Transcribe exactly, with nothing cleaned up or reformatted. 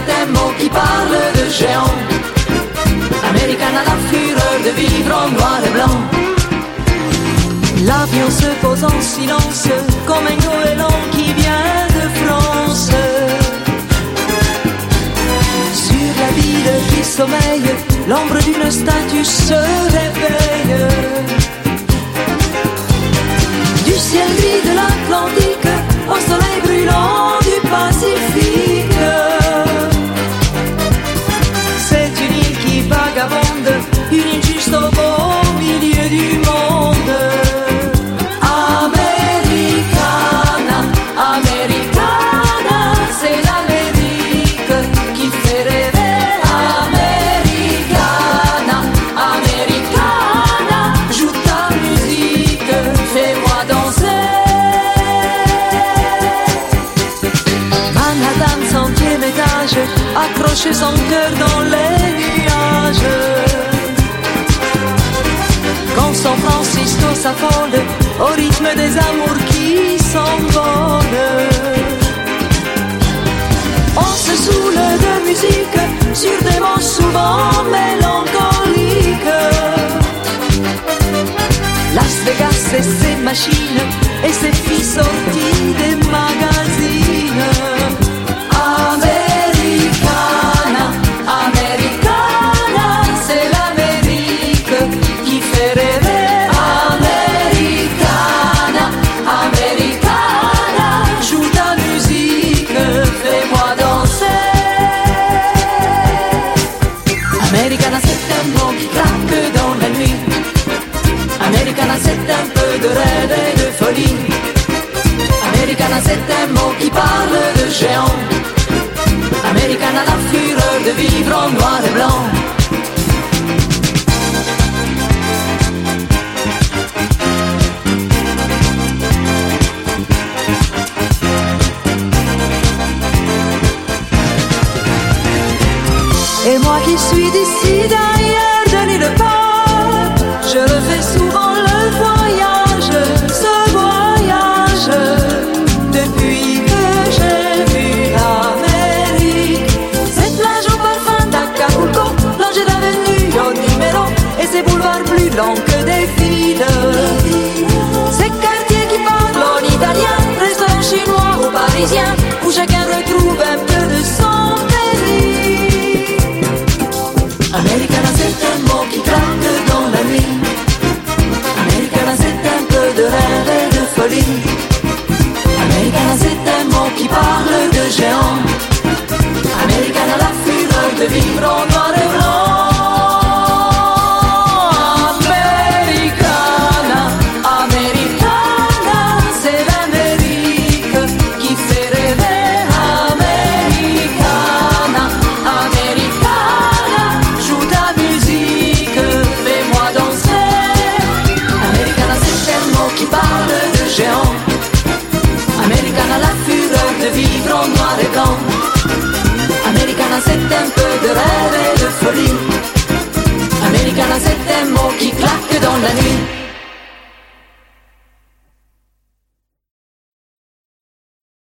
c'est un mot qui parle de géant. Americana, la fureur de vivre en noir et blanc. L'avion se pose en silence comme un goéland qui vient de France. Sur la ville qui sommeille, l'ombre d'une statue se réveille. Du ciel gris de l'Atlantique au soleil brûlant du Pacifique, c'est une île qui vagabonde, une île juste au beau milieu du monde. Americana, Americana, c'est l'Amérique qui fait rêver. Americana, Americana, joue ta musique, fais-moi danser. Manhattan, centième étage, accrocher son cœur dans les nuages. Quand San Francisco s'affole au rythme des amours qui s'envolent, on se saoule de musique sur des mots souvent mélancoliques. Las Vegas et ses machines et ses filles sorties des magazines. Americana, Americana, c'est l'Amérique qui fait rêver. Americana, Americana, joue ta musique, fais-moi danser. Americana, c'est un mot qui claque dans la nuit. Americana, c'est un peu de rêve et de folie. Americana, c'est un mot qui parle de géant. Americana, la fureur de vivre en noir et blanc. Et moi qui suis d'ici d'ailleurs de nulle part, je refais souvent le voyage, ce voyage, depuis que j'ai vu l'Amérique. Cette plage au parfum d'Acapulco, plongée d'avenue au numéro, et ces boulevards plus longs que des files. Ces quartiers qui parlent en italien, restaurants chinois ou parisiens, où chacun retrouve un peu de son pays. Americana, c'est un mot qui claque dans la nuit. Americana, c'est un peu de rêve et de folie. Americana, c'est un mot qui parle de géant. Americana, la fureur de vivre en noir et blanc. Americana, Americana, c'est l'Amérique qui fait rêver. Americana, Americana, joue ta musique, fais-moi danser. Americana, c'est un mot qui parle de géant. Americana, la fureur de vivre en noir et blanc. Americana, c'est un peu de rêve et de folie. Americana, c'est un mot qui claque dans la nuit.